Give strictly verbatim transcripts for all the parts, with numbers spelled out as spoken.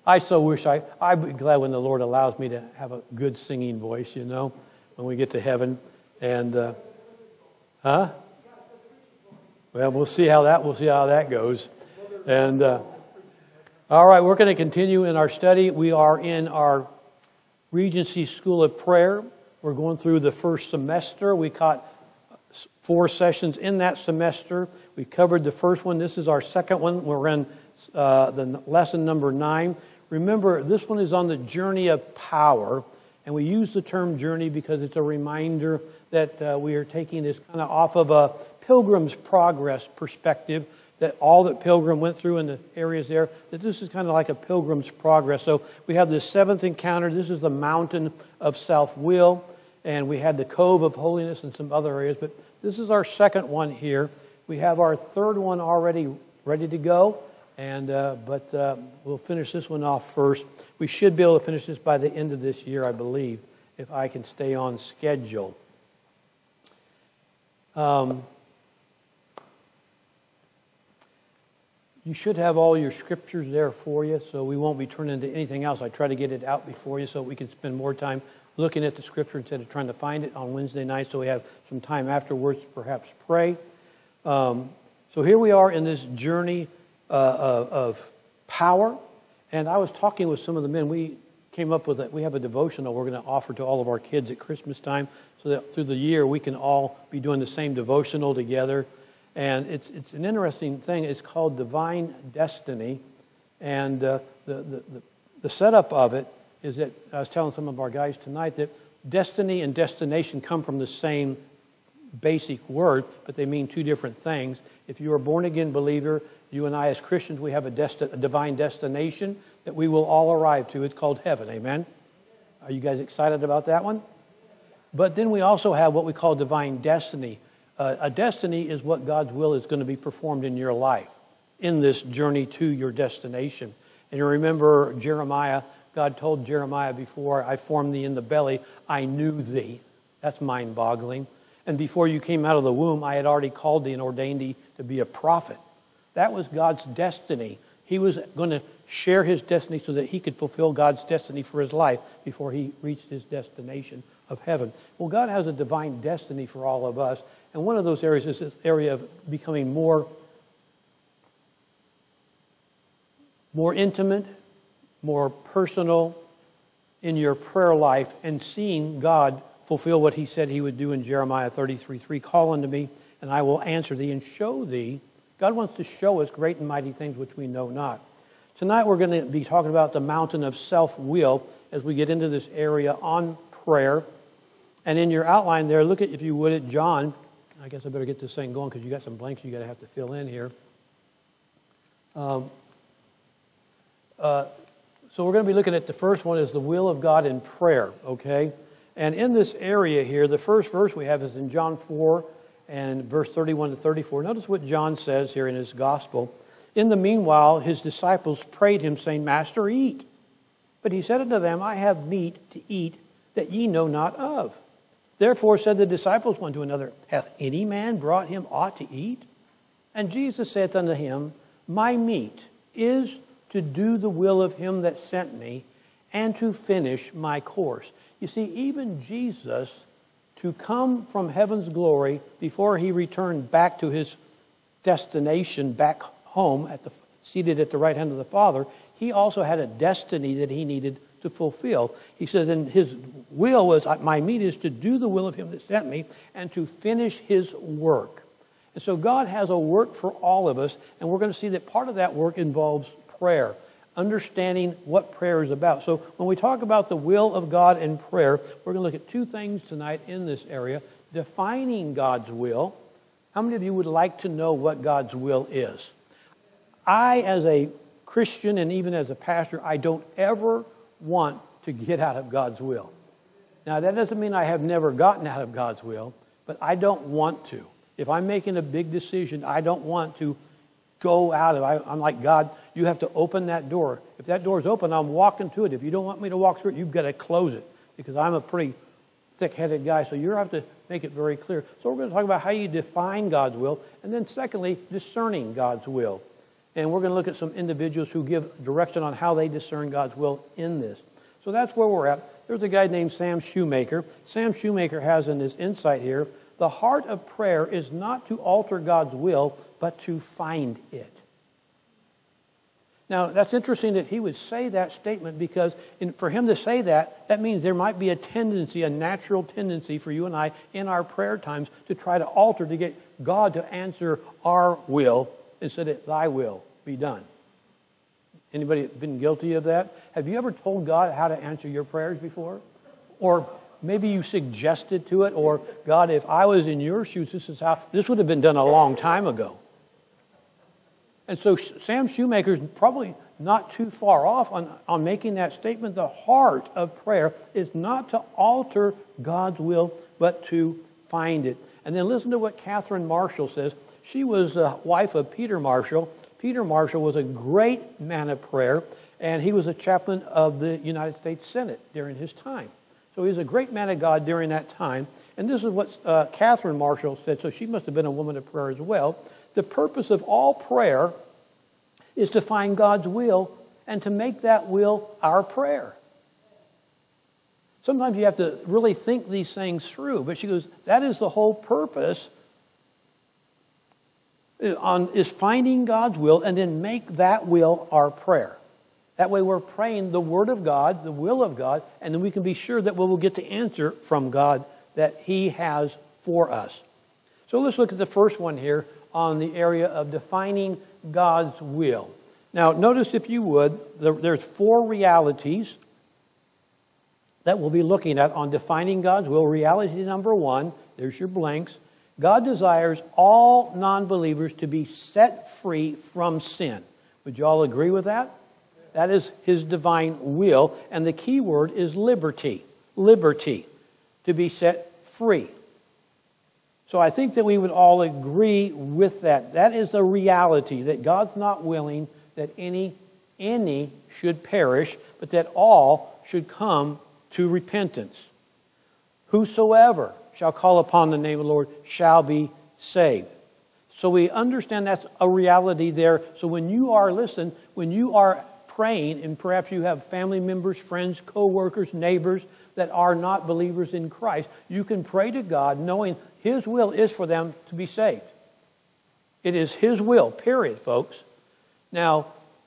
I so wish I, I'd be glad when the Lord allows me to have a good singing voice, you know, when we get to heaven. And, uh, huh? Well, we'll see how that, we'll see how that goes. And, uh, all right, we're going to continue in our study. We are in our Regency School of Prayer. We're going through the first semester. We caught four sessions in that semester. We covered the first one. This is our second one. We're in uh, the lesson number nine. Remember, this one is on the journey of power. And we use the term journey because it's a reminder that uh, we are taking this kind of off of a Pilgrim's Progress perspective, that all that Pilgrim went through in the areas there, that this is kind of like a Pilgrim's Progress. So we have this seventh encounter. This is the mountain of self-will. And we had the Cove of Holiness and some other areas. But this is our second one here. We have our third one already ready to go. And uh, But uh, we'll finish this one off first. We should be able to finish this by the end of this year, I believe, if I can stay on schedule. Um, you should have all your scriptures there for you, so we won't be turning to anything else. I try to get it out before you so we can spend more time looking at the scripture instead of trying to find it on Wednesday night, so we have some time afterwards to perhaps pray. Um, so here we are in this journey uh, of, of power. And I was talking with some of the men. We came up with it. We have a devotional we're going to offer to all of our kids at Christmas time, so that through the year we can all be doing the same devotional together. And it's it's an interesting thing. It's called Divine Destiny. And uh, the, the, the, the setup of it is that, I was telling some of our guys tonight, that destiny and destination come from the same basic word, but they mean two different things. If you're a born-again believer, you and I as Christians, we have a, desti- a divine destination that we will all arrive to. It's called heaven, amen? Are you guys excited about that one? But then we also have what we call divine destiny. Uh, a destiny is what God's will is going to be performed in your life, in this journey to your destination. And you remember Jeremiah, God told Jeremiah, before I formed thee in the belly, I knew thee. That's mind-boggling. And before you came out of the womb, I had already called thee and ordained thee to be a prophet. That was God's destiny. He was going to share his destiny so that he could fulfill God's destiny for his life before he reached his destination of heaven. Well, God has a divine destiny for all of us. And one of those areas is this area of becoming more, more intimate, more personal in your prayer life, and seeing God fulfill what he said he would do in Jeremiah thirty-three three. Call unto me, and I will answer thee and show thee. God wants to show us great and mighty things which we know not. Tonight we're going to be talking about the mountain of self-will as we get into this area on prayer. And in your outline there, look at, if you would, at John. I guess I better get this thing going because you got some blanks you got to have to fill in here. Um, uh, so we're going to be looking at the first one is the will of God in prayer, okay? And in this area here, the first verse we have is in John four and verse thirty-one to thirty-four. Notice what John says here in his gospel. In the meanwhile, his disciples prayed him, saying, Master, eat. But he said unto them, I have meat to eat that ye know not of. Therefore said the disciples one to another, Hath any man brought him aught to eat? And Jesus saith unto him, My meat is to do the will of him that sent me, and to finish my course. You see, even Jesus, to come from heaven's glory before he returned back to his destination, back home, at the seated at the right hand of the Father, he also had a destiny that he needed to fulfill. He says, and his will was, my meat is to do the will of him that sent me, and to finish his work. And so God has a work for all of us, and we're going to see that part of that work involves prayer, understanding what prayer is about. So when we talk about the will of God and prayer, we're going to look at two things tonight in this area. Defining God's will. How many of you would like to know what God's will is? I, as a Christian and even as a pastor, I don't ever want to get out of God's will. Now, that doesn't mean I have never gotten out of God's will, but I don't want to. If I'm making a big decision, I don't want to go out of it. I'm like, God, you have to open that door. If that door is open, I'm walking to it. If you don't want me to walk through it, you've got to close it, because I'm a pretty thick-headed guy, so you have to make it very clear. So we're going to talk about how you define God's will, and then secondly, discerning God's will. And we're going to look at some individuals who give direction on how they discern God's will in this. So that's where we're at. There's a guy named Sam Shoemaker. Sam Shoemaker has in his insight here, the heart of prayer is not to alter God's will, but to find it. Now, that's interesting that he would say that statement, because in, for him to say that, that means there might be a tendency, a natural tendency for you and I in our prayer times to try to alter, to get God to answer our will instead of thy will be done. Anybody been guilty of that? Have you ever told God how to answer your prayers before? Or maybe you suggested to it, or God, if I was in your shoes, this is how, this would have been done a long time ago. And so Sam Shoemaker is probably not too far off on, on making that statement. The heart of prayer is not to alter God's will, but to find it. And then listen to what Catherine Marshall says. She was the wife of Peter Marshall. Peter Marshall was a great man of prayer, and he was a chaplain of the United States Senate during his time. So he was a great man of God during that time. And this is what uh, Catherine Marshall said, so she must have been a woman of prayer as well. The purpose of all prayer is to find God's will and to make that will our prayer. Sometimes you have to really think these things through. But she goes, that is the whole purpose, on, is finding God's will and then make that will our prayer. That way we're praying the Word of God, the will of God, and then we can be sure that we will get the answer from God that He has for us. So let's look at the first one here on the area of defining God's will. Now, notice, if you would, there's four realities that we'll be looking at on defining God's will. Reality number one, there's your blanks. God desires all non-believers to be set free from sin. Would you all agree with that? That is His divine will. And the key word is liberty. Liberty. To be set free. So I think that we would all agree with that. That is the reality, that God's not willing that any, any should perish, but that all should come to repentance. Whosoever shall call upon the name of the Lord shall be saved. So we understand that's a reality there. So when you are, listen, when you are praying, and perhaps you have family members, friends, co-workers, neighbors that are not believers in Christ, you can pray to God knowing His will is for them to be saved. It is His will, period, folks. Now,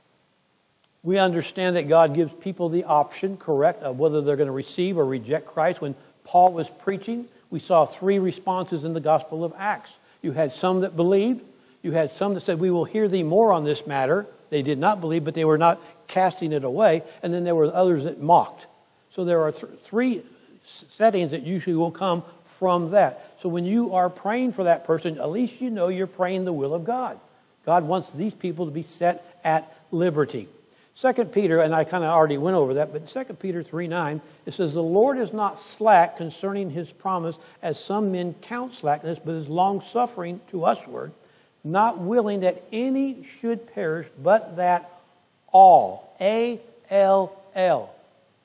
we understand that God gives people the option, correct, of whether they're going to receive or reject Christ. When Paul was preaching, we saw three responses in the Gospel of Acts. You had some that believed. You had some that said, we will hear thee more on this matter. They did not believe, but they were not casting it away. And then there were others that mocked. So there are th- three settings that usually will come from that. So when you are praying for that person, at least you know you're praying the will of God. God wants these people to be set at liberty. Second Peter, and I kind of already went over that, but Second Peter three nine, it says, the Lord is not slack concerning His promise, as some men count slackness, but is long-suffering to usward, not willing that any should perish, but that all, A L L,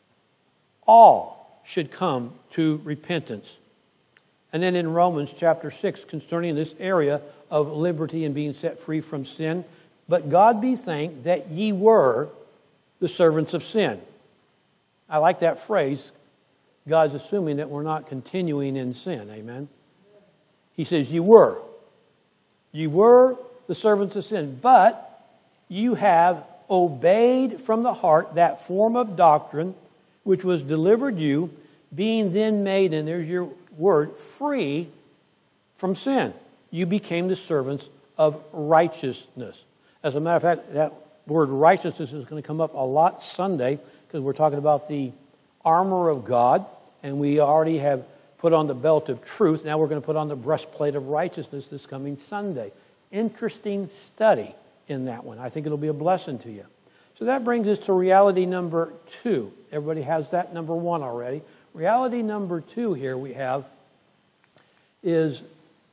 all should come to repentance. And then in Romans chapter six, concerning this area of liberty and being set free from sin, but God be thanked that ye were the servants of sin. I like that phrase. God's assuming that we're not continuing in sin. Amen. He says, you were. You were the servants of sin, but you have obeyed from the heart that form of doctrine which was delivered you, being then made, and there's your word, free from sin. You became the servants of righteousness. As a matter of fact, that word righteousness is going to come up a lot Sunday, because we're talking about the armor of God, and we already have put on the belt of truth. Now we're going to put on the breastplate of righteousness this coming Sunday. Interesting study in that one. I think it'll be a blessing to you. So that brings us to reality number two. Everybody has that number one already. Reality number two here we have is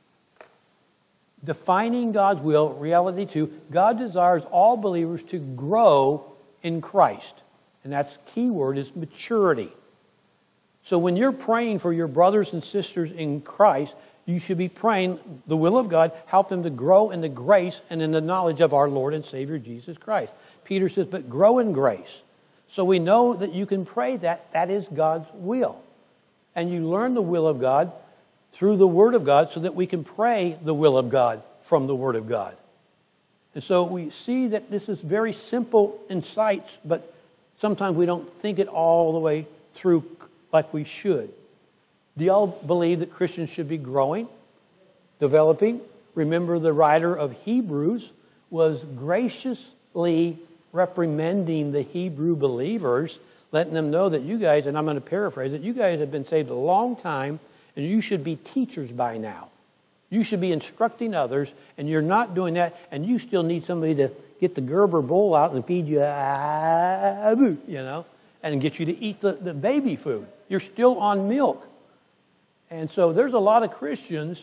defining God's will. Reality two, God desires all believers to grow in Christ. And that's key word is maturity. So when you're praying for your brothers and sisters in Christ, you should be praying the will of God, help them to grow in the grace and in the knowledge of our Lord and Savior Jesus Christ. Peter says, but grow in grace. So we know that you can pray that. That is God's will. And you learn the will of God through the Word of God so that we can pray the will of God from the Word of God. And so we see that this is very simple insights, but sometimes we don't think it all the way through like we should. Do y'all believe that Christians should be growing, developing? Remember, the writer of Hebrews was graciously reprimanding the Hebrew believers, letting them know that you guys, and I'm going to paraphrase it, you guys have been saved a long time, and you should be teachers by now. You should be instructing others, and you're not doing that, and you still need somebody to get the Gerber bowl out and feed you, you know, and get you to eat the, the baby food. You're still on milk. And so there's a lot of Christians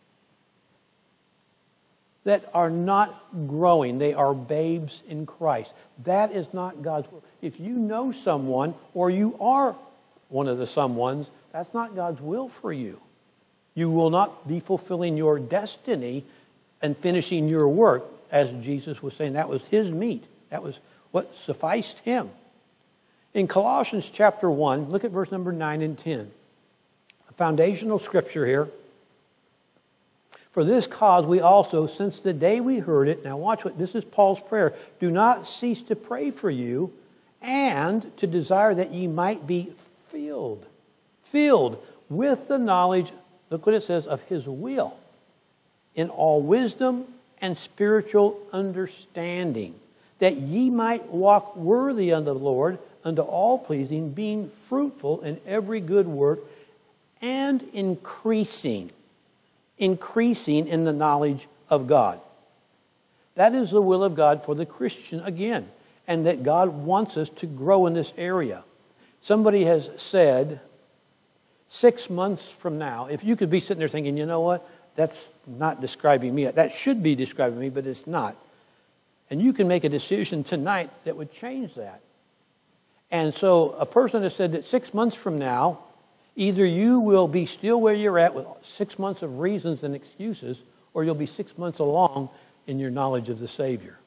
that are not growing. They are babes in Christ. That is not God's will. If you know someone, or you are one of the someones, that's not God's will for you. You will not be fulfilling your destiny and finishing your work, as Jesus was saying. That was his meat. That was what sufficed him. In Colossians chapter one, look at verse number nine and ten. A foundational scripture here. For this cause we also, since the day we heard it, now watch what, this is Paul's prayer, do not cease to pray for you and to desire that ye might be filled, filled with the knowledge, look what it says, of his will, in all wisdom and spiritual understanding, that ye might walk worthy unto the Lord, unto all pleasing, being fruitful in every good work, and increasing, increasing in the knowledge of God. That is the will of God for the Christian again, and that God wants us to grow in this area. Somebody has said, six months from now, if you could be sitting there thinking, you know what, that's not describing me. That should be describing me, but it's not. And you can make a decision tonight that would change that. And so a person has said that six months from now, either you will be still where you're at with six months of reasons and excuses, or you'll be six months along in your knowledge of the Savior.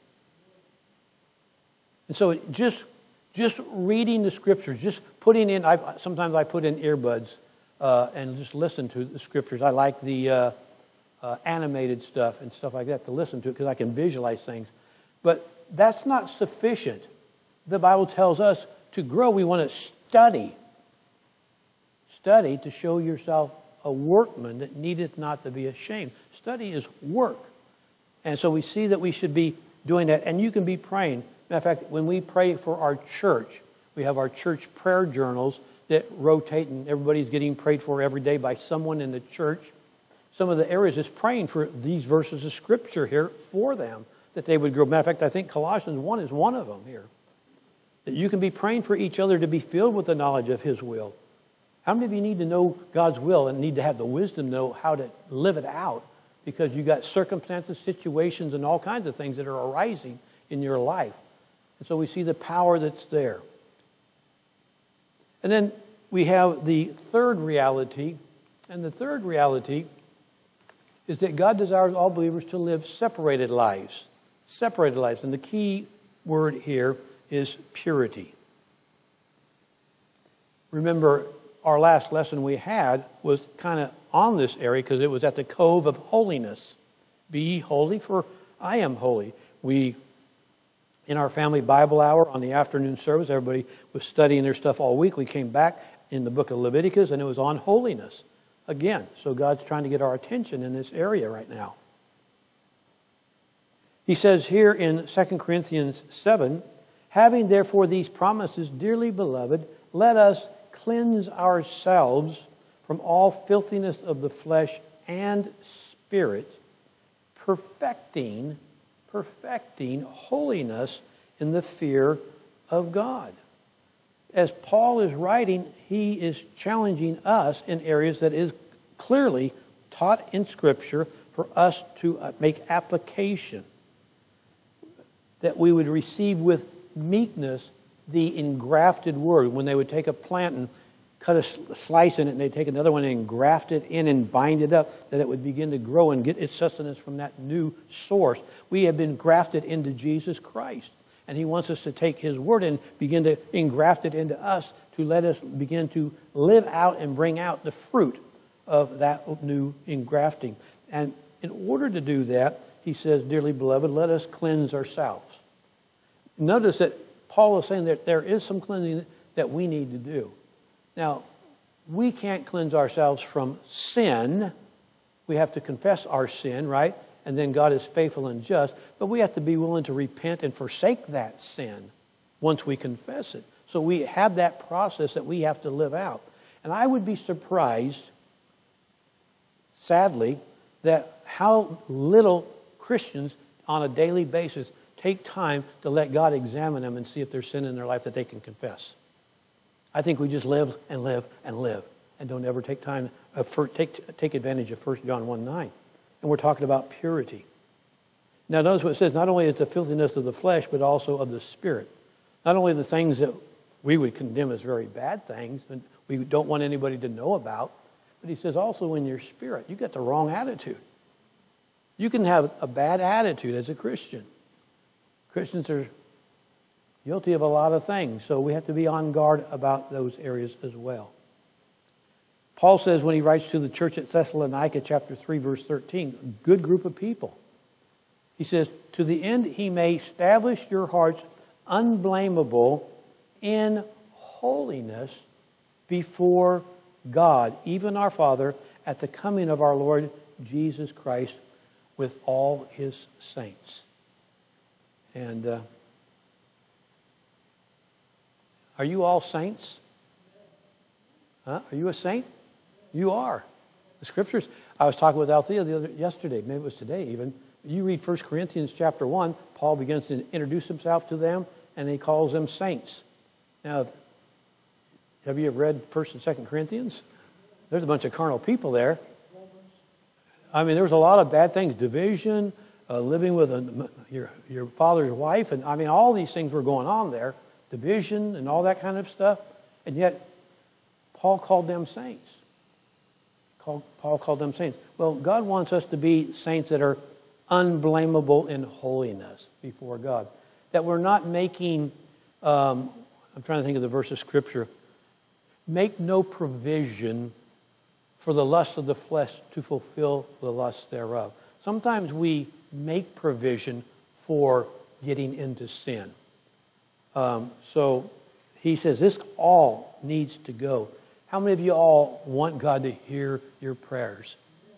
And so just, just reading the Scriptures, just putting in, I, sometimes I put in earbuds uh, and just listen to the Scriptures. I like the uh, uh, animated stuff and stuff like that to listen to it because I can visualize things. But that's not sufficient. The Bible tells us to grow, we want to study. Study to show yourself a workman that needeth not to be ashamed. Study is work. And so we see that we should be doing that. And you can be praying. Matter of fact, when we pray for our church, we have our church prayer journals that rotate, and everybody's getting prayed for every day by someone in the church. Some of the areas is praying for these verses of Scripture here for them, that they would grow. Matter of fact, I think Colossians one is one of them here. That you can be praying for each other to be filled with the knowledge of His will. How many of you need to know God's will and need to have the wisdom to know how to live it out? Because you got circumstances, situations, and all kinds of things that are arising in your life. And so we see the power that's there. And then we have the third reality. And the third reality is that God desires all believers to live separated lives. Separated lives. And the key word here is purity. Remember, our last lesson we had was kind of on this area because it was at the cove of holiness. Be ye holy, for I am holy. We, in our family Bible hour on the afternoon service, everybody was studying their stuff all week. We came back in the book of Leviticus and it was on holiness again. So God's trying to get our attention in this area right now. He says here in Second Corinthians seven, having therefore these promises, dearly beloved, let us cleanse ourselves from all filthiness of the flesh and spirit, perfecting, perfecting holiness in the fear of God. As Paul is writing, he is challenging us in areas that is clearly taught in Scripture for us to make application. That we would receive with meekness the engrafted word. When they would take a plant and cut a slice in it and they'd take another one and graft it in and bind it up, that it would begin to grow and get its sustenance from that new source. We have been grafted into Jesus Christ. And he wants us to take his word and begin to engraft it into us to let us begin to live out and bring out the fruit of that new engrafting. And in order to do that, he says, dearly beloved, let us cleanse ourselves. Notice that Paul is saying that there is some cleansing that we need to do. Now, we can't cleanse ourselves from sin. We have to confess our sin, right? And then God is faithful and just. But we have to be willing to repent and forsake that sin once we confess it. So we have that process that we have to live out. And I would be surprised, sadly, that how little Christians on a daily basis take time to let God examine them and see if there's sin in their life that they can confess. I think we just live and live and live and don't ever take time, uh, for, take, take advantage of First John one nine. And we're talking about purity. Now notice what it says, not only is the filthiness of the flesh, but also of the spirit. Not only the things that we would condemn as very bad things, and we don't want anybody to know about, but he says also in your spirit, you got the wrong attitude. You can have a bad attitude as a Christian. Christians are guilty of a lot of things, so we have to be on guard about those areas as well. Paul says when he writes to the church at Thessalonica, chapter three, verse thirteen, a good group of people. He says, to the end he may establish your hearts unblameable in holiness before God, even our Father, at the coming of our Lord Jesus Christ with all his saints. And uh, are you all saints? Huh? Are you a saint? You are. The scriptures, I was talking with Althea the other, yesterday, maybe it was today even. You read First Corinthians chapter one, Paul begins to introduce himself to them, and he calls them saints. Now, have you ever read First and Second Corinthians? There's a bunch of carnal people there. I mean, there was a lot of bad things, division, uh, living with a, your your father's wife, and I mean, all these things were going on there, division and all that kind of stuff, and yet Paul called them saints. Paul, Paul called them saints. Well, God wants us to be saints that are unblameable in holiness before God. That we're not making, um, I'm trying to think of the verse of Scripture, make no provision for the lust of the flesh to fulfill the lust thereof. Sometimes we make provision for getting into sin. Um, so he says this all needs to go. How many of you all want God to hear your prayers?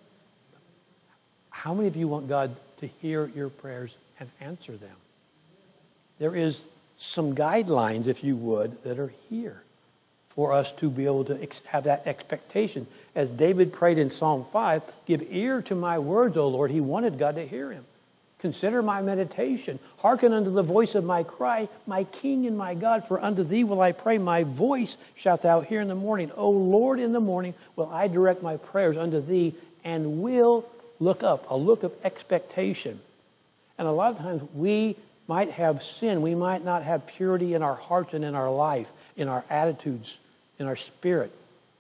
How many of you want God to hear your prayers and answer them? There is some guidelines, if you would, that are here for us to be able to ex- have that expectation. As David prayed in Psalm five, give ear to my words, O Lord. He wanted God to hear him. Consider my meditation. Hearken unto the voice of my cry, my King and my God, for unto thee will I pray. My voice shalt thou hear in the morning. O Lord, in the morning will I direct my prayers unto thee, and will look up, a look of expectation. And a lot of times we might have sin. We might not have purity in our hearts and in our life, in our attitudes, in our spirit.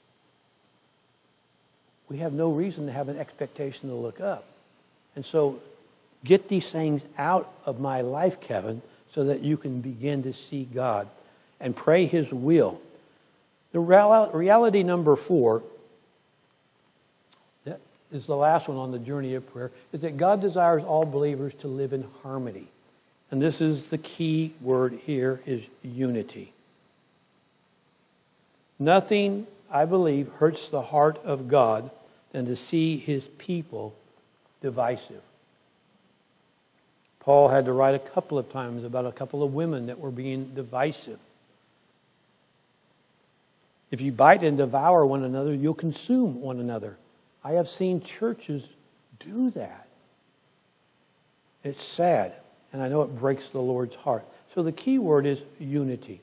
We have no reason to have an expectation to look up. And so get these things out of my life, Kevin, so that you can begin to see God and pray his will. The reality number four, that is the last one on the journey of prayer, is that God desires all believers to live in harmony. And this is the key word here, is unity. Nothing, I believe, hurts the heart of God than to see his people divisive. Paul had to write a couple of times about a couple of women that were being divisive. If you bite and devour one another, you'll consume one another. I have seen churches do that. It's sad, and I know it breaks the Lord's heart. So the key word is unity.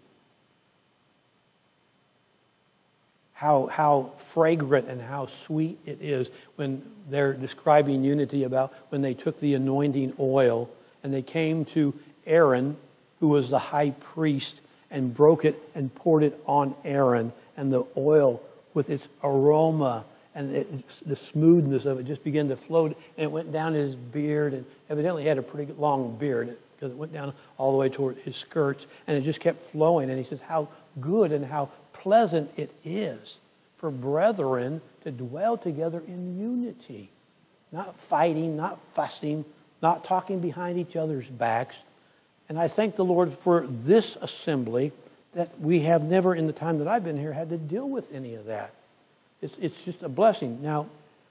How, how fragrant and how sweet it is when they're describing unity about when they took the anointing oil and they came to Aaron, who was the high priest, and broke it and poured it on Aaron. And the oil with its aroma and it, the smoothness of it just began to float. And it went down his beard, and evidently he had a pretty long beard because it went down all the way toward his skirts. And it just kept flowing. And he says, how good and how pleasant it is for brethren to dwell together in unity. Not fighting, not fussing, not talking behind each other's backs. And I thank the Lord for this assembly that we have never in the time that I've been here had to deal with any of that. It's, it's just a blessing. Now,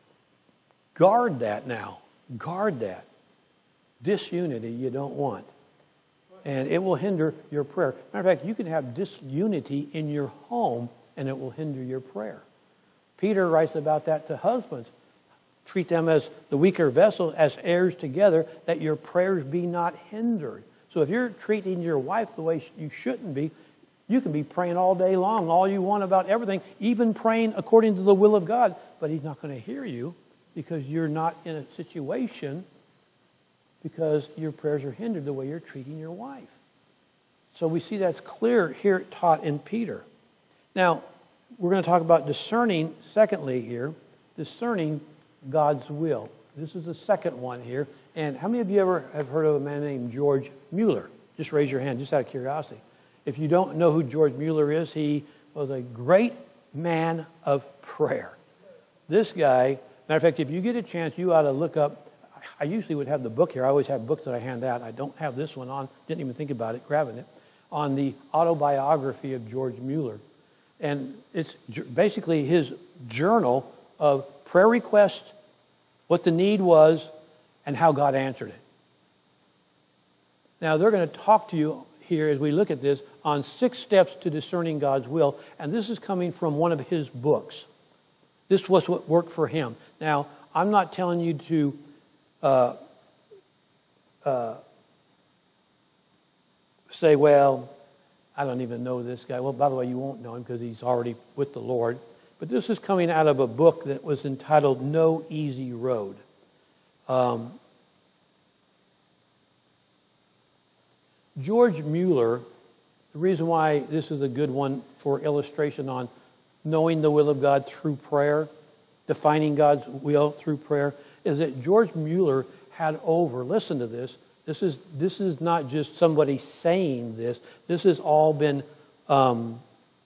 guard that now. Guard that. Disunity you don't want. And it will hinder your prayer. Matter of fact, you can have disunity in your home and it will hinder your prayer. Peter writes about that to husbands. Treat them as the weaker vessel, as heirs together, that your prayers be not hindered. So if you're treating your wife the way you shouldn't be, you can be praying all day long, all you want about everything, even praying according to the will of God, but he's not going to hear you because you're not in a situation because your prayers are hindered the way you're treating your wife. So we see that's clear here taught in Peter. Now, we're going to talk about discerning, secondly here, discerning God's will. This is the second one here. And how many of you ever have heard of a man named George Mueller? Just raise your hand, just out of curiosity. If you don't know who George Mueller is, he was a great man of prayer. This guy, matter of fact, if you get a chance, you ought to look up. I usually would have the book here. I always have books that I hand out. I don't have this one on. Didn't even think about it, grabbing it. On the autobiography of George Mueller. And it's basically his journal of prayer requests, what the need was, and how God answered it. Now, they're going to talk to you here as we look at this on six steps to discerning God's will. And this is coming from one of his books. This was what worked for him. Now, I'm not telling you to uh, uh, say, well, I don't even know this guy. Well, by the way, you won't know him because he's already with the Lord. But this is coming out of a book that was entitled No Easy Road. Um, George Mueller, the reason why this is a good one for illustration on knowing the will of God through prayer, defining God's will through prayer, is that George Mueller had over, listen to this, this is this is not just somebody saying this, this has all been um,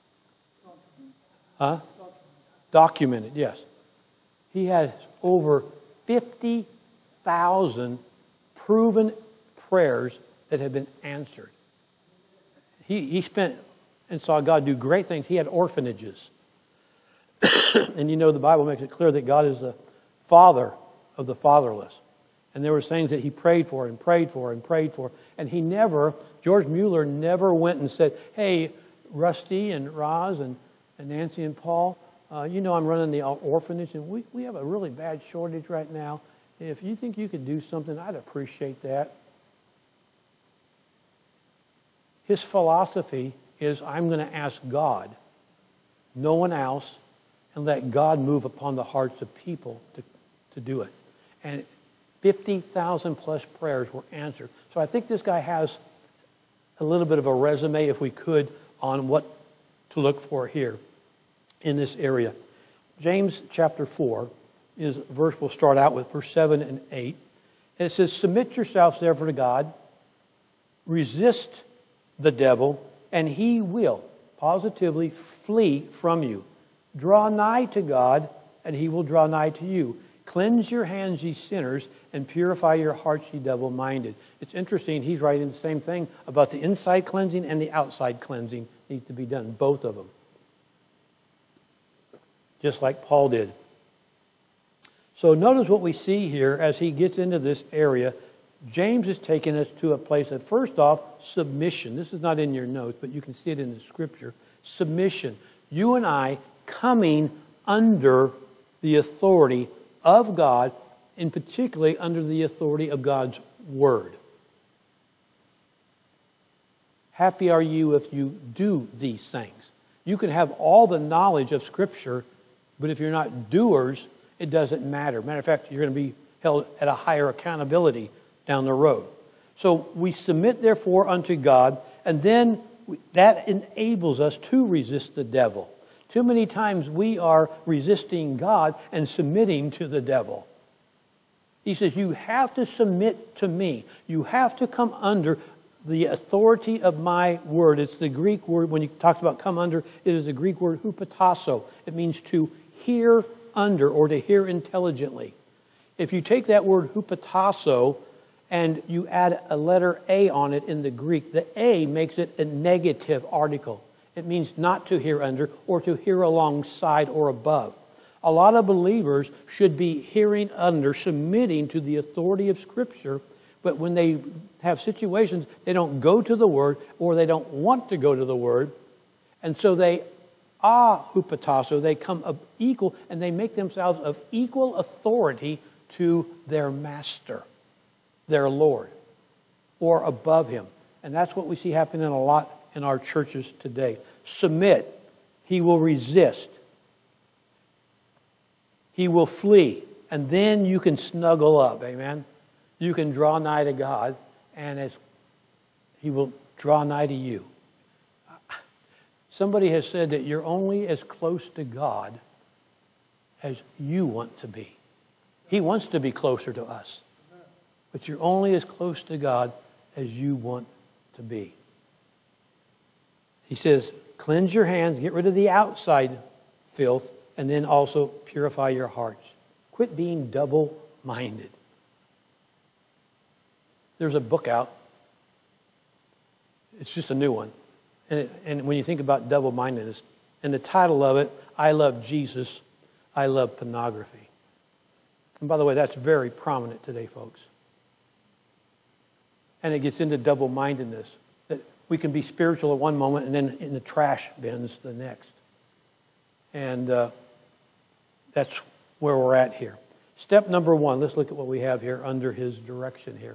huh? documented, yes. He has over fifty thousand proven prayers that have been answered. He, he spent and saw God do great things. He had orphanages. And you know the Bible makes it clear that God is the father of the fatherless. And there were things that he prayed for and prayed for and prayed for. And he never, George Mueller never went and said, hey, Rusty and Roz and, and Nancy and Paul, uh, you know I'm running the orphanage and we, we have a really bad shortage right now. If you think you could do something, I'd appreciate that. His philosophy is, I'm going to ask God, no one else, and let God move upon the hearts of people to, to do it. And fifty thousand plus prayers were answered. So I think this guy has a little bit of a resume, if we could, on what to look for here in this area. James chapter four is a verse we'll start out with, verse seven and eight. And it says, submit yourselves therefore to God, resist the devil, and he will positively flee from you. Draw nigh to God, and he will draw nigh to you. Cleanse your hands, ye sinners, and purify your hearts, ye double-minded. It's interesting, he's writing the same thing about the inside cleansing and the outside cleansing need to be done, both of them. Just like Paul did. So notice what we see here as he gets into this area. James is taking us to a place of, first off, submission. This is not in your notes, but you can see it in the scripture. Submission. You and I coming under the authority of God, and particularly under the authority of God's Word. Happy are you if you do these things. You can have all the knowledge of Scripture, but if you're not doers, it doesn't matter. Matter of fact, you're going to be held at a higher accountability down the road. So we submit therefore unto God, and then That enables us to resist the devil. Too many times we are resisting God and submitting to the devil. He says, you have to submit to me. You have to come under the authority of my word. It's the Greek word, when he talks about come under, it is the Greek word hupotasso. It means to hear under or to hear intelligently. If you take that word hupotasso and you add a letter A on it in the Greek, the A makes it a negative article. It means not to hear under or to hear alongside or above. A lot of believers should be hearing under, submitting to the authority of Scripture, but when they have situations, they don't go to the Word or they don't want to go to the Word, and so they are hupotasso, they come of equal, and they make themselves of equal authority to their master, their Lord, or above him. And that's what we see happening a lot in our churches today. Submit. He will resist. He will flee. And then you can snuggle up. Amen. You can draw nigh to God, and as He will draw nigh to you. Somebody has said that you're only as close to God as you want to be. He wants to be closer to us. But you're only as close to God as you want to be. He says, cleanse your hands, get rid of the outside filth, and then also purify your hearts. Quit being double-minded. There's a book out. It's just a new one. And, it, and when you think about double-mindedness, and the title of it, I Love Jesus, I Love Pornography. And by the way, that's very prominent today, folks. And it gets into double-mindedness. That we can be spiritual at one moment and then in the trash bins the next. And uh, that's where we're at here. Step number one, let's look at what we have here under his direction here.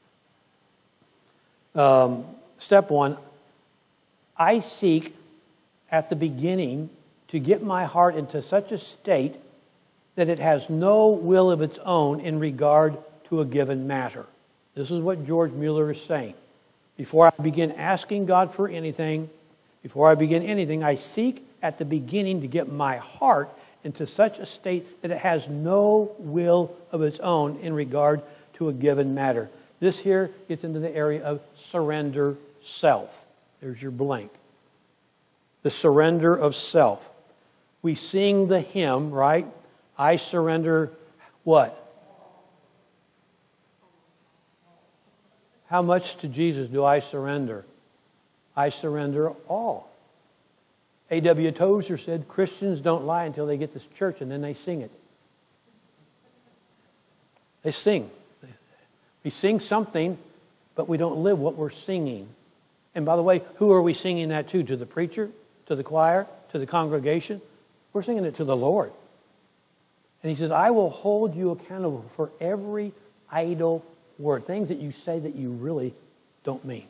Um, step one, I seek at the beginning to get my heart into such a state that it has no will of its own in regard to a given matter. This is what George Mueller is saying. Before I begin asking God for anything, before I begin anything, I seek at the beginning to get my heart into such a state that it has no will of its own in regard to a given matter. This here gets into the area of surrender self. There's your blank. The surrender of self. We sing the hymn, right? I surrender what? How much to Jesus do I surrender? I surrender all. A W Tozer said, Christians don't lie until they get to church and then they sing it. They sing. We sing something, but we don't live what we're singing. And by the way, who are we singing that to? To the preacher? To the choir? To the congregation? We're singing it to the Lord. And he says, I will hold you accountable for every idle word. Things that you say that you really don't mean.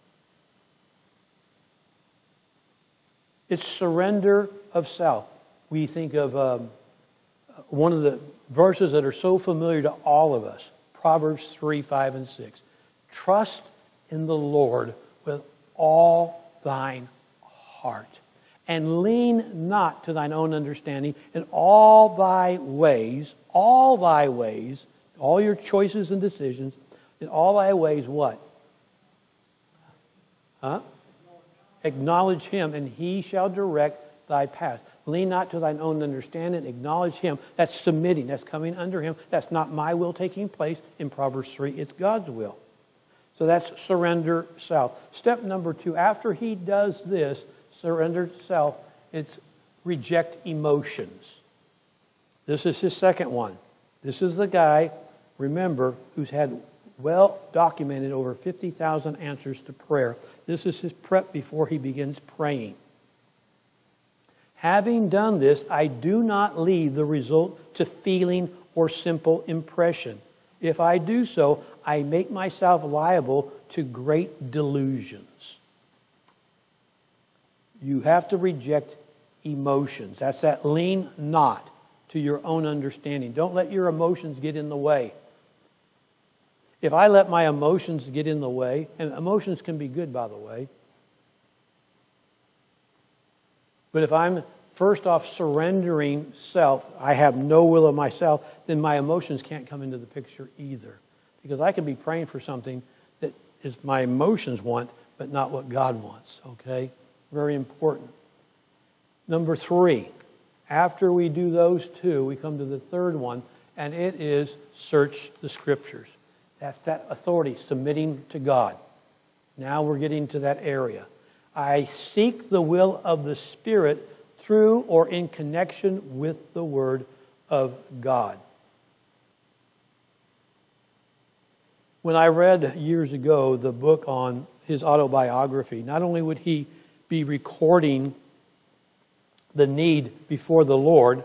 It's surrender of self. We think of um, one of the verses that are so familiar to all of us. Proverbs three, five, and six. Trust in the Lord with all thine heart, and lean not to thine own understanding. In all thy ways, all thy ways, all your choices and decisions, in all thy ways, what? Huh? Acknowledge him, and he shall direct thy path. Lean not to thine own understanding. Acknowledge him. That's submitting. That's coming under him. That's not my will taking place in Proverbs three. It's God's will. So that's surrender self. Step number two, after he does this, surrender self, it's reject emotions. This is his second one. This is the guy, remember, who's had well documented over fifty thousand answers to prayer. This is his prep before he begins praying. Having done this, I do not leave the result to feeling or simple impression. If I do so, I make myself liable to great delusions. You have to reject emotions. That's that lean not to your own understanding. Don't let your emotions get in the way. If I let my emotions get in the way, and emotions can be good, by the way, But if I'm first off surrendering self, I have no will of myself, then my emotions can't come into the picture either. Because I can be praying for something that is my emotions want, but not what God wants, okay? Very important. Number three, after we do those two, we come to the third one, and it is search the Scriptures. That's that authority, submitting to God. Now we're getting to that area. I seek the will of the Spirit through or in connection with the Word of God. When I read years ago the book on his autobiography, not only would he be recording the need before the Lord,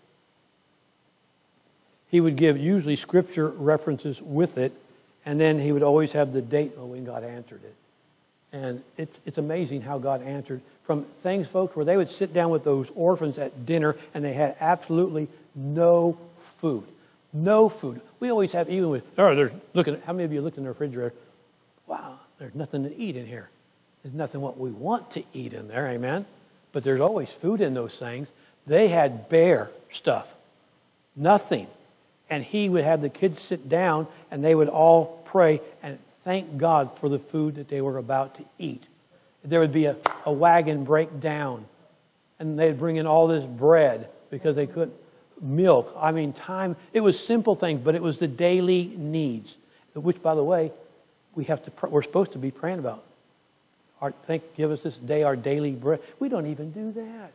he would give usually scripture references with it, and then he would always have the date when God answered it. And it's, it's amazing how God answered. From things, folks, where they would sit down with those orphans at dinner and they had absolutely no food. No food. We always have, even with, oh, they're looking, how many of you looked in the refrigerator? Wow, there's nothing to eat in here. There's nothing what we want to eat in there, amen? But there's always food in those things. They had bare stuff. Nothing. And he would have the kids sit down and they would all pray and thank God for the food that they were about to eat. There would be a, a wagon break down and they'd bring in all this bread because they couldn't, milk. I mean, time. It was simple things, but it was the daily needs, which, by the way, we have to. We're supposed to be praying about. Our, thank, give us this day our daily bread. We don't even do that.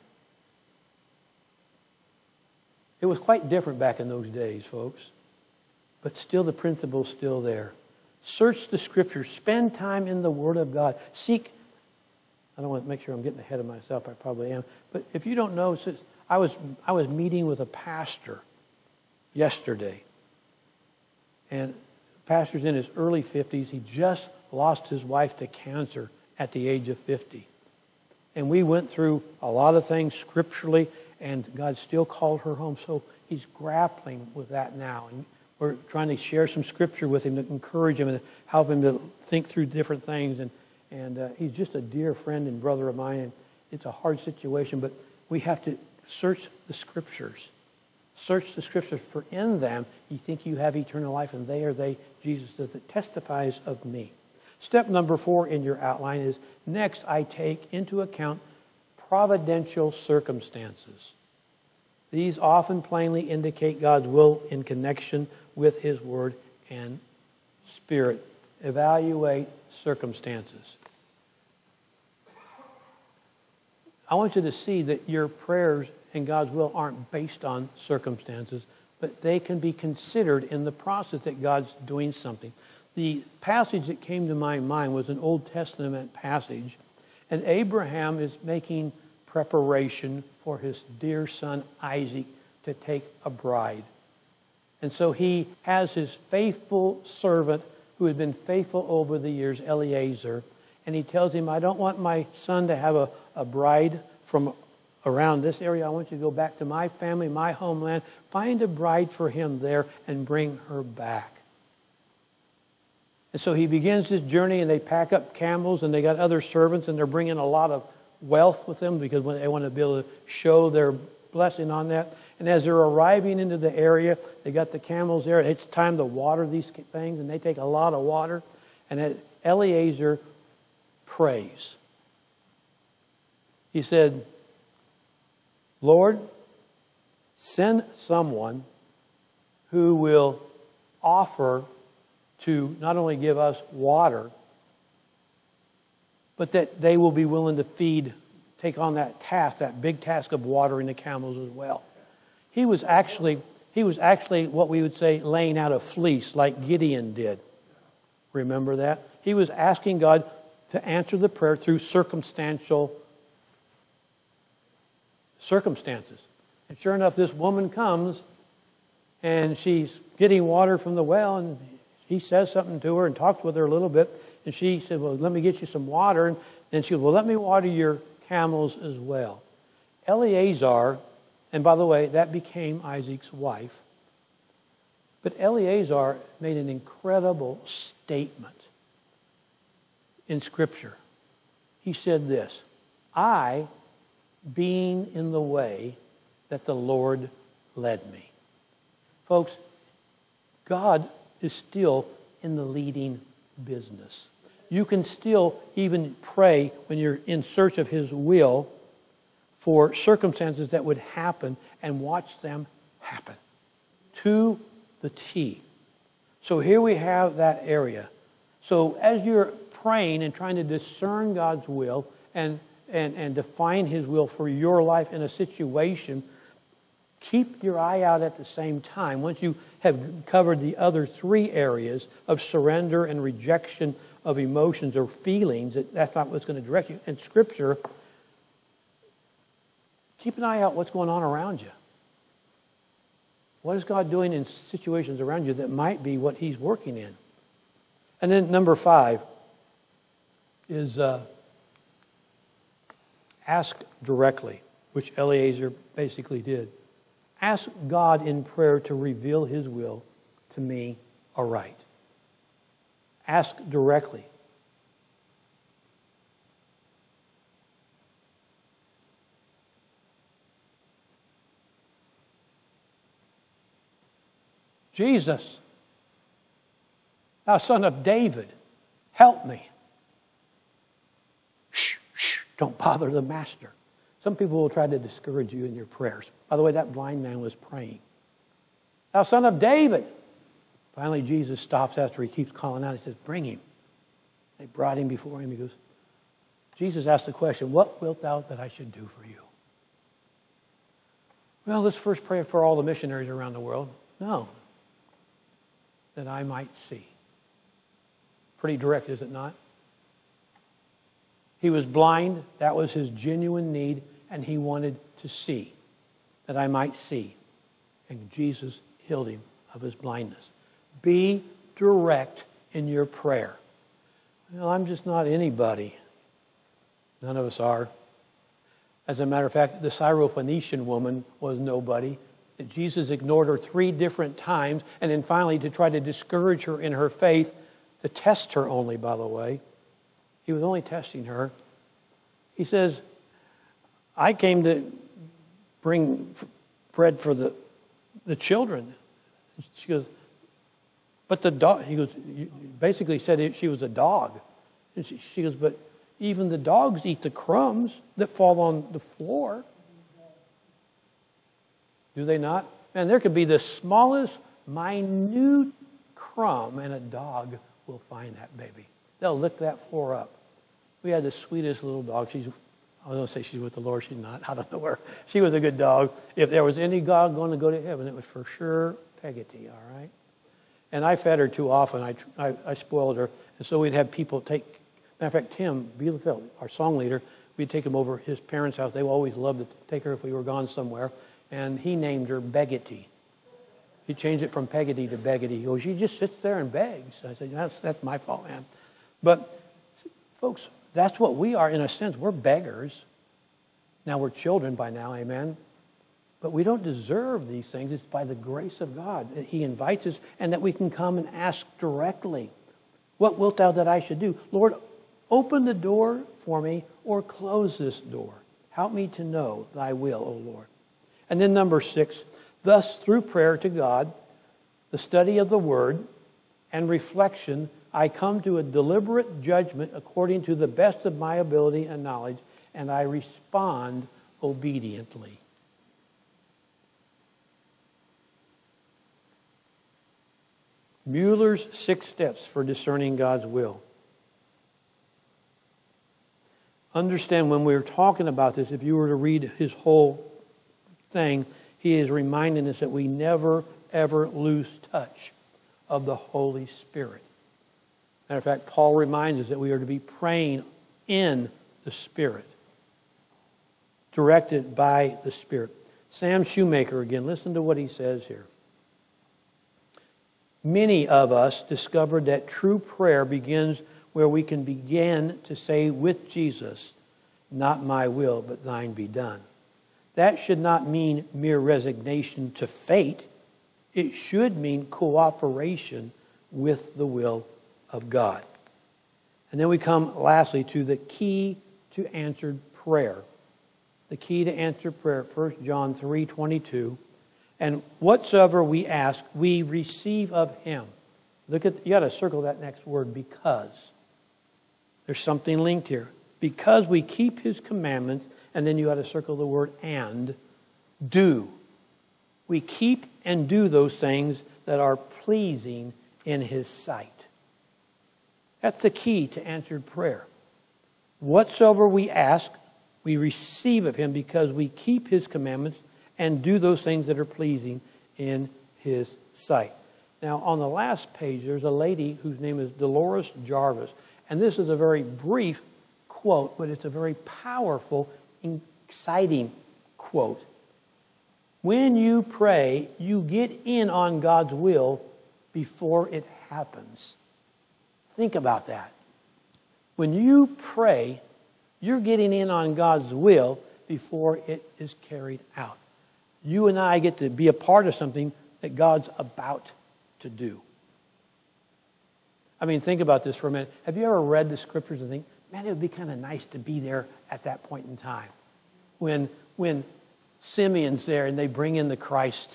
It was quite different back in those days, folks. But still, the principle's still there. Search the Scriptures. Spend time in the Word of God. Seek. I don't want to make sure I'm getting ahead of myself. I probably am. But if you don't know, I was I was meeting with a pastor yesterday. And the pastor's in his early fifties. He just lost his wife to cancer at the age of fifty. And we went through a lot of things scripturally, and God still called her home. So he's grappling with that now. And we're trying to share some scripture with him to encourage him and help him to think through different things. And, and uh, he's just a dear friend and brother of mine. And it's a hard situation, but we have to search the Scriptures. Search the Scriptures, for in them you think you have eternal life, and they are they, Jesus says, that testifies of me. Step number four in your outline is, next I take into account providential circumstances. These often plainly indicate God's will in connection with His Word and Spirit. Evaluate circumstances. I want you to see that your prayers and God's will aren't based on circumstances, but they can be considered in the process that God's doing something. The passage that came to my mind was an Old Testament passage, and Abraham is making preparation for his dear son Isaac to take a bride. And so he has his faithful servant who had been faithful over the years, Eliezer, and he tells him, I don't want my son to have a, a bride from around this area. I want you to go back to my family, my homeland, find a bride for him there and bring her back. And so he begins this journey, and they pack up camels, and they got other servants, and they're bringing a lot of wealth with them because they want to be able to show their blessing on that. And as they're arriving into the area, they got the camels there. It's time to water these things, and they take a lot of water. And Eliezer prays. He said, Lord, send someone who will offer to not only give us water, but that they will be willing to feed, take on that task, that big task of watering the camels as well. He was actually, he was actually what we would say laying out a fleece like Gideon did. Remember that? He was asking God to answer the prayer through circumstantial circumstances. And sure enough, this woman comes and she's getting water from the well, and he says something to her and talks with her a little bit. And she said, well, let me get you some water. And then she said, well, let me water your camels as well. Eleazar, and by the way, that became Isaac's wife. But Eleazar made an incredible statement in Scripture. He said this, I being in the way that the Lord led me. Folks, God is still in the leading business. You can still even pray when you're in search of His will for circumstances that would happen and watch them happen to the T. So here we have that area. So as you're praying and trying to discern God's will and, and, and define His will for your life in a situation, keep your eye out at the same time. Once you have covered the other three areas of surrender and rejection of emotions or feelings, that that's not what's going to direct you. And Scripture, keep an eye out what's going on around you. What is God doing in situations around you that might be what He's working in? And then number five is uh, ask directly, which Eliezer basically did. Ask God in prayer to reveal His will to me aright. Ask directly. Jesus, thou son of David, help me. Shh, shh, don't bother the master. Some people will try to discourage you in your prayers. By the way, that blind man was praying. Thou son of David. Finally, Jesus stops after he keeps calling out. He says, bring him. They brought him before him. He goes, Jesus asked the question, what wilt thou that I should do for you? Well, let's first pray for all the missionaries around the world. No. That I might see. Pretty direct, is it not? He was blind. That was his genuine need, and he wanted to see. That I might see. And Jesus healed him of his blindness. Be direct in your prayer. Well, I'm just not anybody. None of us are. As a matter of fact, the Syrophoenician woman was nobody. Jesus ignored her three different times, and then finally to try to discourage her in her faith, to test her only, by the way. He was only testing her. He says, I came to bring bread for the, the children. She goes, but the dog, he goes, basically said she was a dog. And she, she goes, but even the dogs eat the crumbs that fall on the floor. Do they not? And there could be the smallest, minute crumb, and a dog will find that baby. They'll lick that floor up. We had the sweetest little dog. She's, I was going to say she's with the Lord. She's not. I don't know where. She was a good dog. If there was any dog going to go to heaven, it was for sure Peggotty, all right? And I fed her too often. I, I, I spoiled her. And so we'd have people take, matter of fact, Tim Bielefeld, our song leader, we'd take him over his parents' house. They always loved to take her if we were gone somewhere. And he named her Beggotty. He changed it from Peggotty to Beggotty. He goes, she just sits there and begs. I said, that's, that's my fault, man. But, folks, that's what we are in a sense. We're beggars. Now, we're children by now, amen? But we don't deserve these things. It's by the grace of God that He invites us and that we can come and ask directly. What wilt thou that I should do? Lord, open the door for me or close this door. Help me to know thy will, O Lord. And then number six, thus through prayer to God, the study of the Word, and reflection, I come to a deliberate judgment according to the best of my ability and knowledge, and I respond obediently. Mueller's six steps for discerning God's will. Understand when we're talking about this, if you were to read his whole thing, he is reminding us that we never, ever lose touch of the Holy Spirit. Matter of fact, Paul reminds us that we are to be praying in the Spirit, directed by the Spirit. Sam Shoemaker, again, listen to what he says here. Many of us discovered that true prayer begins where we can begin to say with Jesus, not my will, but thine be done. That should not mean mere resignation to fate. It should mean cooperation with the will of God. And then we come lastly to the key to answered prayer. the key to answer prayer, First John three twenty-two. And whatsoever we ask, we receive of him. Look at, you got to circle that next word, because. There's something linked here. Because we keep his commandments, and then you got to circle the word and, do. We keep and do those things that are pleasing in his sight. That's the key to answered prayer. Whatsoever we ask, we receive of him because we keep his commandments and do those things that are pleasing in his sight. Now, on the last page, there's a lady whose name is Dolores Jarvis. And this is a very brief quote, but it's a very powerful, exciting quote. When you pray, you get in on God's will before it happens. Think about that. When you pray, you're getting in on God's will before it is carried out. You and I get to be a part of something that God's about to do. I mean, think about this for a minute. Have you ever read the scriptures and think, man, it would be kind of nice to be there at that point in time when, when Simeon's there and they bring in the Christ.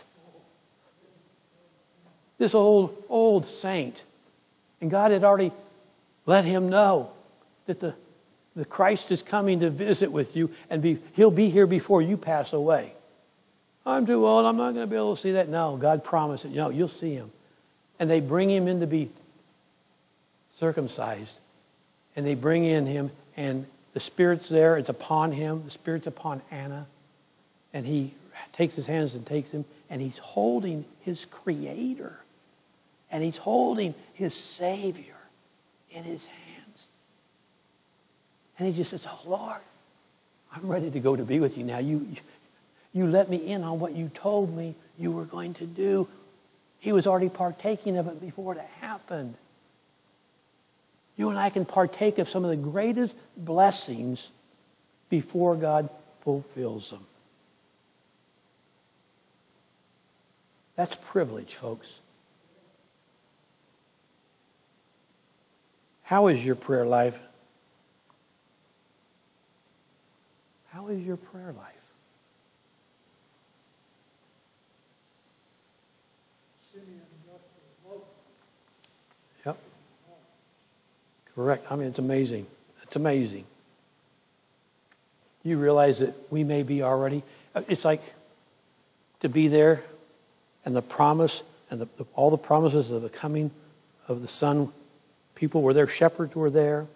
This old, old saint. And God had already let him know that the, the Christ is coming to visit with you and be, he'll be here before you pass away. I'm too old, I'm not going to be able to see that. No, God promised it. No, you'll see him. And they bring him in to be circumcised. And they bring in him, and the Spirit's there. It's upon him. The Spirit's upon Anna. And he takes his hands and takes him, and he's holding his Creator. And he's holding his Savior in his hands. And he just says, oh, Lord, I'm ready to go to be with you now. You, you let me in on what you told me you were going to do. He was already partaking of it before it happened. You and I can partake of some of the greatest blessings before God fulfills them. That's privilege, folks. How is your prayer life? How is your prayer life? Yep. Correct. I mean, it's amazing. It's amazing. You realize that we may be already, it's like to be there and the promise and the, all the promises of the coming of the Son. People were there, shepherds were there.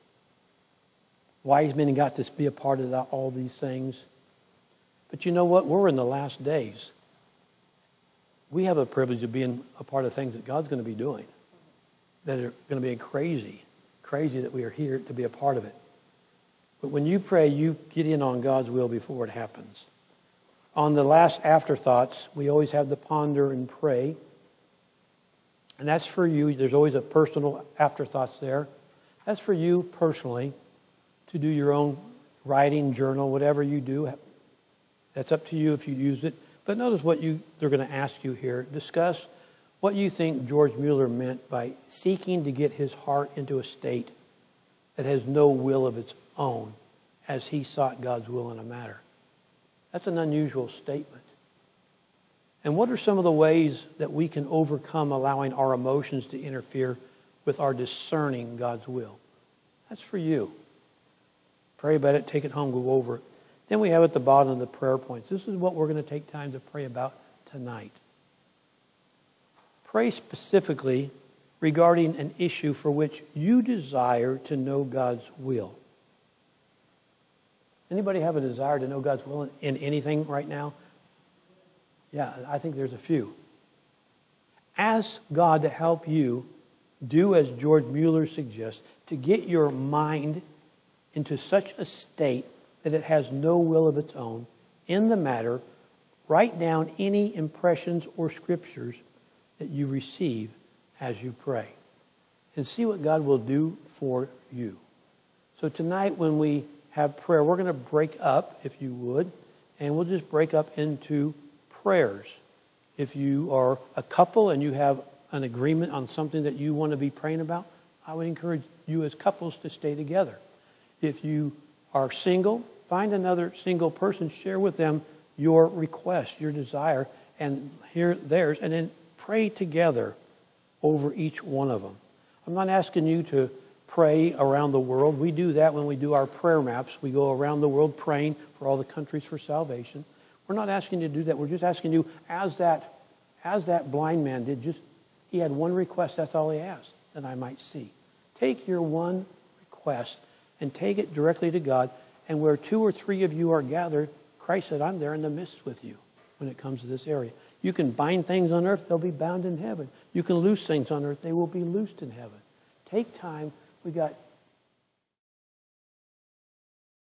Wise men got to be a part of that, all these things. But you know what? We're in the last days. We have a privilege of being a part of things that God's going to be doing that are going to be crazy, crazy that we are here to be a part of it. But when you pray, you get in on God's will before it happens. On the last afterthoughts, we always have the ponder and pray. And that's for you. There's always a personal afterthoughts there. That's for you personally to do your own writing, journal, whatever you do. That's up to you if you use it. But notice what you they're going to ask you here. Discuss what you think George Mueller meant by seeking to get his heart into a state that has no will of its own as he sought God's will in a matter. That's an unusual statement. And what are some of the ways that we can overcome allowing our emotions to interfere with our discerning God's will? That's for you. Pray about it, take it home, go over it. Then we have at the bottom of the prayer points. This is what we're going to take time to pray about tonight. Pray specifically regarding an issue for which you desire to know God's will. Anybody have a desire to know God's will in, in anything right now? Yeah, I think there's a few. Ask God to help you do as George Mueller suggests, to get your mind into such a state that it has no will of its own in the matter. Write down any impressions or scriptures that you receive as you pray. And see what God will do for you. So tonight when we have prayer, we're going to break up, if you would, and we'll just break up into prayers. If you are a couple and you have an agreement on something that you want to be praying about, I would encourage you as couples to stay together. If you are single, find another single person, share with them your request, your desire, and hear theirs, and then pray together over each one of them. I'm not asking you to pray around the world. We do that when we do our prayer maps. We go around the world praying for all the countries for salvation. We're not asking you to do that. We're just asking you, as that, as that blind man did, just he had one request. That's all he asked, that I might see. Take your one request and take it directly to God. And where two or three of you are gathered, Christ said, I'm there in the midst with you when it comes to this area. You can bind things on earth, they'll be bound in heaven. You can loose things on earth, they will be loosed in heaven. Take time. We got